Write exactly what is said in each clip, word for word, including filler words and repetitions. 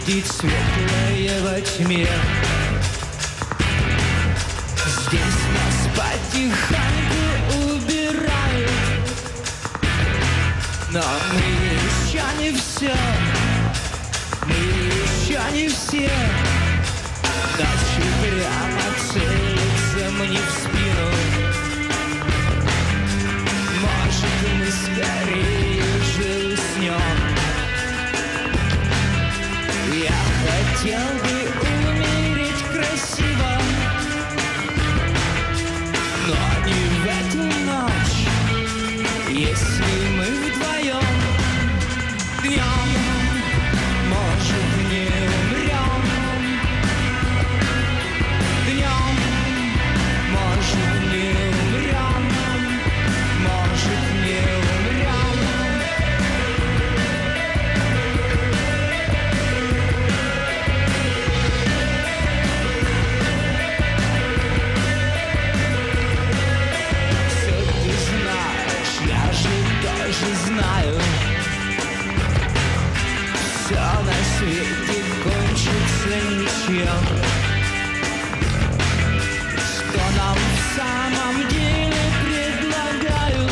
видеть светлое во тьме. Здесь нас потихоньку убирают, но мы еще не все, мы еще не все. Ночью прямо целится мне в спину. Может, мы скорее уже уснем. Я хотел бы умереть красиво, но не в эту ночь, если мы вдвоем. Днем, может, не умрем. Днем, может, не умрем. Может, не умрем. Все ты знаешь, я же тоже знаю. Все на свете кончится ничем. Что нам в самом деле предлагают?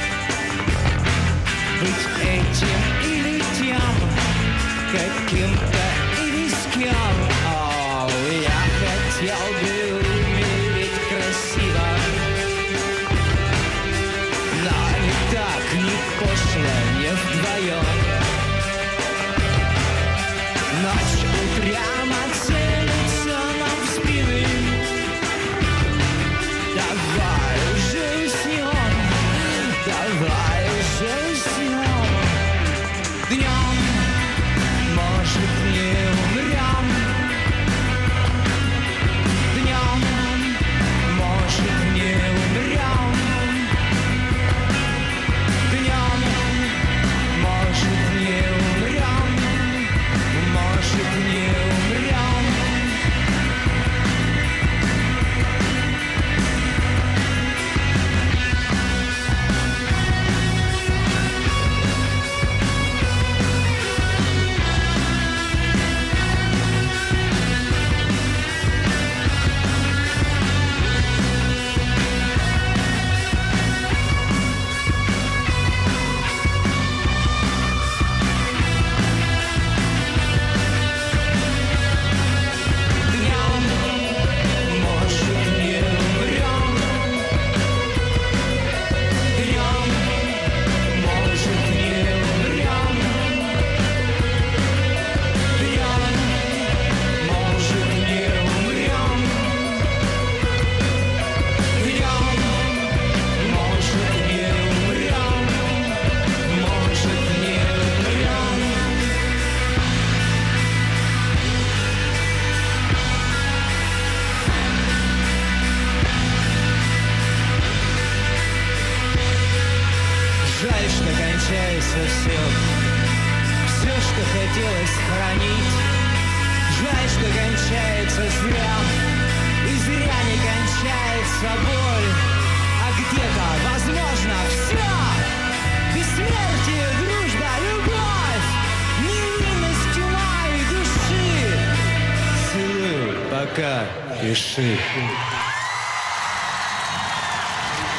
Быть этим или тем, каким-то или с кем. О, я хотел бы умереть красиво, но не так, не пошло, не вдвоем. Ночь упрямо целится нам в спины. Давай уже уснем, давай уже уснем. Днем, может, не умрем. Днем, может, не умрем. Днем, может, не умрем. Может, не умрем. Жаль, что кончается все, все, что хотелось хранить. Жаль, что кончается зря, и зря не кончается боль. А где-то, возможно, все. Бессмертие, дружба, любовь, невинность ума и души. Целую, пока, пиши.